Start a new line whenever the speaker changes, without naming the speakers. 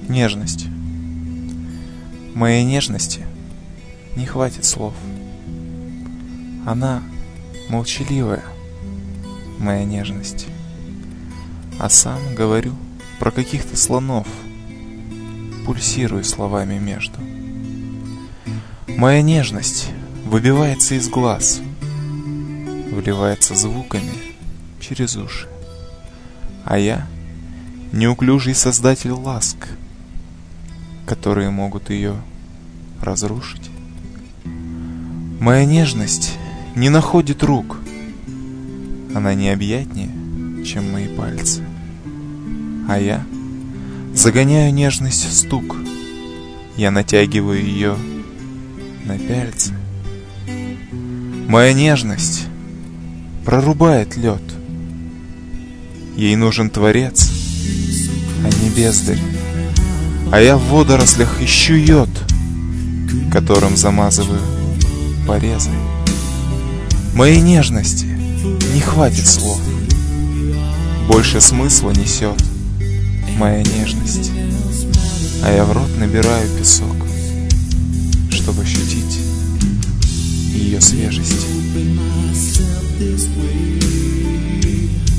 Нежность. Моей нежности не хватит слов. Она молчаливая, моя нежность. А сам говорю про каких-то слонов, пульсирую словами между. Моя нежность выбивается из глаз, вливается звуками через уши. А я неуклюжий создатель ласк, которые могут ее разрушить. Моя нежность не находит рук. Она необъятнее, чем мои пальцы. А я загоняю нежность в стук. Я натягиваю ее на пяльцы. Моя нежность прорубает лед. Ей нужен творец, а не бездарь. А я в водорослях ищу йод, которым замазываю порезы. Моей нежности не хватит слов. Больше смысла несет моя нежность. А я в рот набираю песок, чтобы ощутить ее свежесть.